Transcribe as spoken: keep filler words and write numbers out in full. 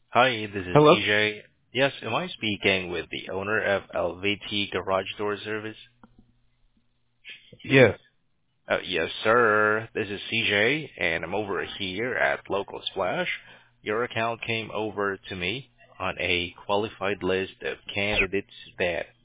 Hi, this is Hello? C J. Yes, am I speaking with the owner of L V T Garage Door Service? Yes. Uh, yes, sir. This is C J, and I'm over here at Local Splash. Your account came over to me on a qualified list of candidates that